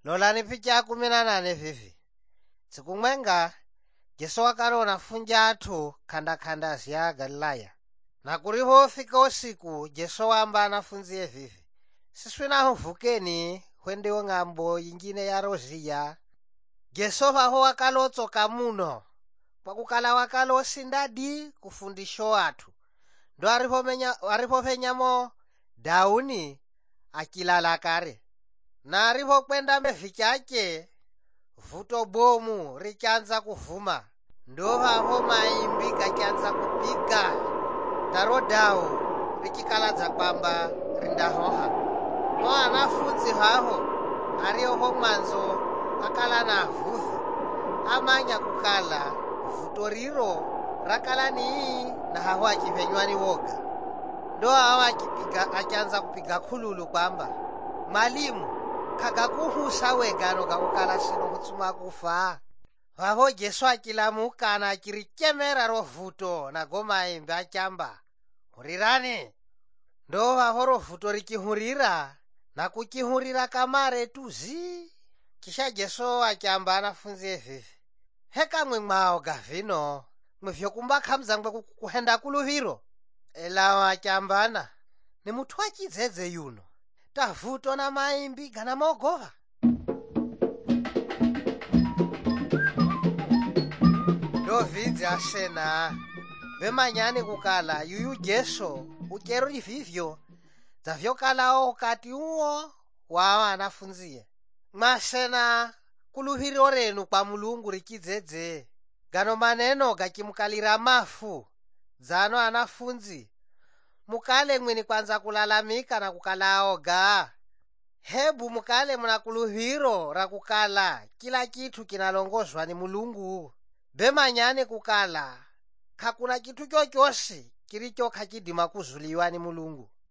Lolani picha 18 vivi. Tsiku mwenga Jesu wakalona funja athu khanda ya Galilaya. Na kulihofika usiku Jesu wamba anafunziye vivi. Siswinaho vukeni hwendewo ng'ambo yingine ya Roziya. Jesu paho wakalotsoka muno kwakukala wakalosindadi kufundisho athu. Ndo aripopenyamo dauni akilala kare. Na aripokwenda mbevi chake vuto bomu richanza kuvuma. Ndo papo maimbi gachanza kupiga taro dau ricikaladza kwamba rindahoha. Mo anafunzi haho ariho mwanzo akala na vuvi amanya kukala vuto riro rakala ni na haho achipenywani woga. Ndo haho achanza kupiga khululu kwamba mwalimu kagakuhusa wegano kakukala sino kutsuma kufa. Vaho Jesu akilamuka na akirichemera rovuto na gomaimbi achamba hurirani. Ndo vaho rovuto rikihurira na kukihurira kamare tuzi. Kisha Jesu achamba anafunzi vivi. Heka mwao gavino mwevyokumba khamzangwe kuhenda kuluviro. Ela achambana ni muthu wachidzedze yuno. Tavuto na maimbi gana mogova. Dovidzi asena vemanyani kukala yuyu Jesu ukero vivyo dzavyokalawo kati uwo wawa anafunziye. Mwasena kuluhiro renu kwa Mulungu richidzedze. Gano maneno gachimukalira mafu dzano anafunzi. Mukale mwini kwanza kulalamika na kukala aoga. Hebu mukale muna kuluhiro rakukala kila kitu kinalongozwa ni Mulungu. Bemanyane kukala hakuna kitu chochosi kilicho khachidima kuzuliwa ni Mulungu.